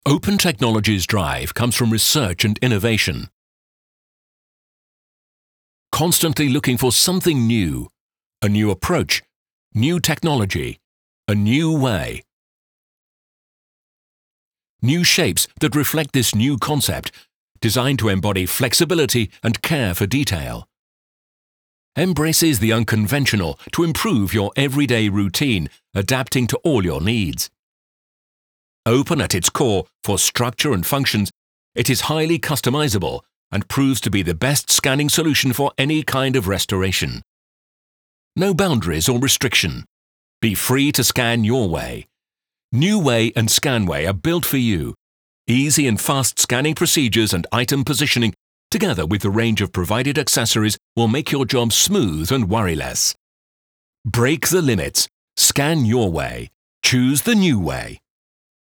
Open Technologies' drive comes from research and innovation. Constantly looking for something new, a new approach, new technology, a new way. New shapes that reflect this new concept, designed to embody flexibility and care for detail. Embraces the unconventional to improve your everyday routine, adapting to all your needs. Open at its core for structure and functions, it is highly customizable and proves to be the best scanning solution for any kind of restoration. No boundaries or restriction. Be free to scan your way. NewWay and Scanway are built for you. Easy and fast scanning procedures and item positioning, together with the range of provided accessories, will make your job smooth and worryless. Break the limits. Scan your way. Choose the new way.